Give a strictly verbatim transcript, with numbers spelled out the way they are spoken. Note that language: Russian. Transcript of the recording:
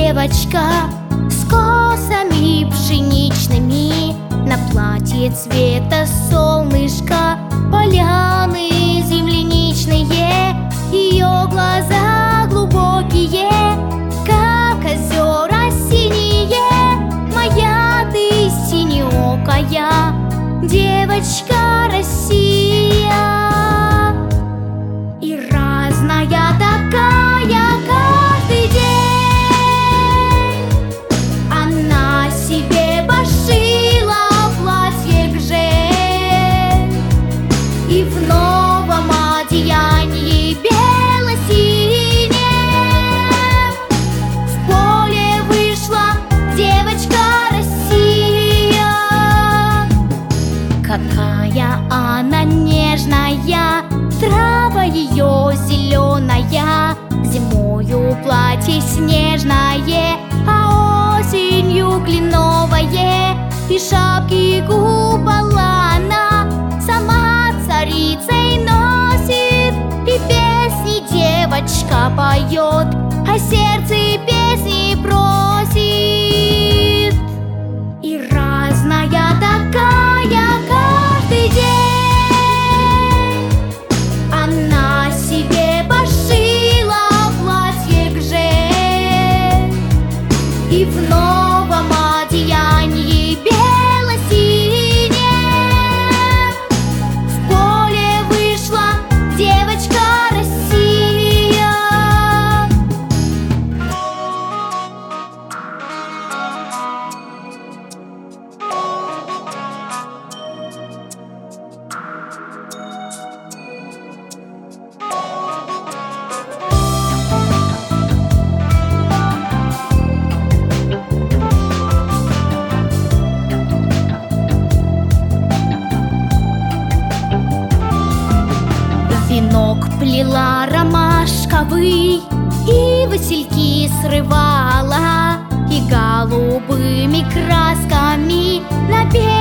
девочка с косами пшеничными, на платье цвета солнышка, поляны земляничные, ее глаза глубокие, как озера синие. Моя ты синеокая девочка Россия. И разная такая каждый день, она себе пошила платье гжель, и в новом одеянии бело-синем в поле вышла девочка Россия. Какая она нежная, трава ее зеленая, зимою платье снежное, а осенью кленовое, и шапки купола она сама царицей носит, и песни девочка поет, а сердце песни просит. И разная такая каждый день, она себе пошила платье гжель, и в новом одеянии бело-синем в поле вышла девочка Россия. Венок плела ромашковый, и васильки срывала, и голубыми красками на белом